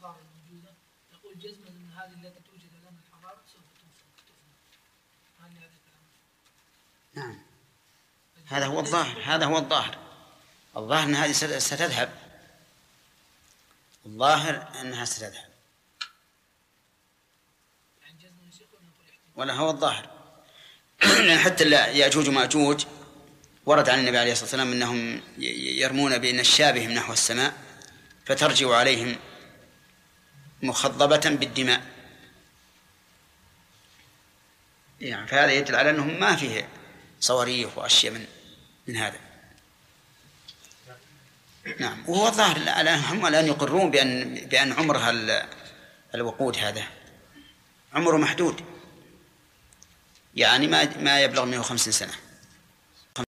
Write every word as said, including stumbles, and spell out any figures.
الحضارة الموجودة نقول جزما أن هذه التي توجد الآن الحضارة سوف تفنى. هل هذا الكلام؟ نعم هذا هو الظاهر، هذا هو الظاهر. الظاهر أن هذه ستذهب، الظاهر أنها ستذهب، ولا هو الظاهر. لأن حتى يأجوج ومأجوج ورد عن النبي عليه الصلاة والسلام أنهم يرمون بأن الشابهم نحو السماء فترجع عليهم مخضبة بالدماء، يعني فهذا يدل على أنهم ما فيه صواريخ وأشياء من من هذا. نعم. وهو الظاهر الآن هم الآن يقرون بأن بأن عمرها الوقود هذا عمره محدود، يعني ما ما يبلغ مئة وخمسين سنة.